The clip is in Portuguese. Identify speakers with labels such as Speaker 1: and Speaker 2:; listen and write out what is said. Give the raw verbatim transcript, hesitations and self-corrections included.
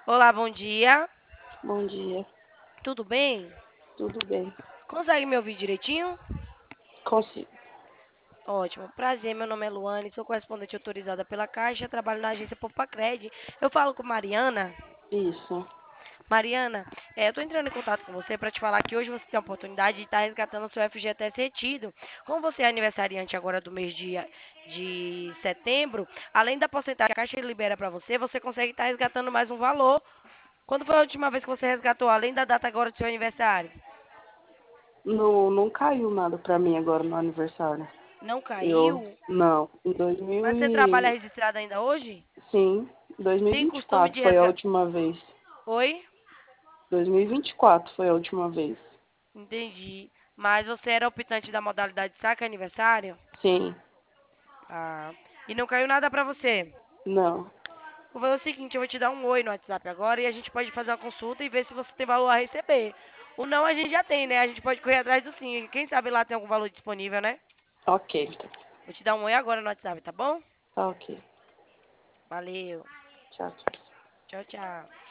Speaker 1: Olá, bom dia.
Speaker 2: Bom dia,
Speaker 1: Tudo bem?
Speaker 2: tudo bem?
Speaker 1: Consegue me ouvir direitinho?
Speaker 2: Consigo.
Speaker 1: Ótimo. Prazer, meu nome é Luane, sou correspondente autorizada pela Caixa, trabalho na agência Popacred. Eu falo com Mariana.
Speaker 2: Isso.
Speaker 1: Mariana, é, eu estou entrando em contato com você para te falar que hoje você tem a oportunidade de estar resgatando o seu F G T S retido. Como você é aniversariante agora do mês de, de setembro, além da porcentagem que a Caixa libera para você, você consegue estar resgatando mais um valor. Quando foi a última vez que você resgatou, além da data agora do seu aniversário?
Speaker 2: Não, não caiu nada pra mim agora no aniversário.
Speaker 1: Não
Speaker 2: Eu,
Speaker 1: caiu?
Speaker 2: não, em dois mil
Speaker 1: Mas você trabalha
Speaker 2: e...
Speaker 1: registrado ainda hoje?
Speaker 2: Sim,
Speaker 1: Tem costume
Speaker 2: dois mil e vinte e quatro
Speaker 1: de
Speaker 2: foi a
Speaker 1: resgatar.
Speaker 2: última vez.
Speaker 1: Oi?
Speaker 2: dois mil e vinte e quatro foi a última vez.
Speaker 1: Entendi. Mas você era optante da modalidade saque aniversário?
Speaker 2: Sim,
Speaker 1: Ah. E não caiu nada pra você?
Speaker 2: não.
Speaker 1: Vou fazer o seguinte, eu vou te dar um oi no WhatsApp agora e a gente pode fazer uma consulta e ver se você tem valor a receber. O não a gente já tem, né? A gente pode correr atrás do sim. Quem sabe lá tem algum valor disponível, né?
Speaker 2: Ok, então.
Speaker 1: Vou te dar um oi agora no WhatsApp, tá bom?
Speaker 2: Tá ok.
Speaker 1: Valeu.
Speaker 2: Tchau, tchau.
Speaker 1: Tchau, tchau.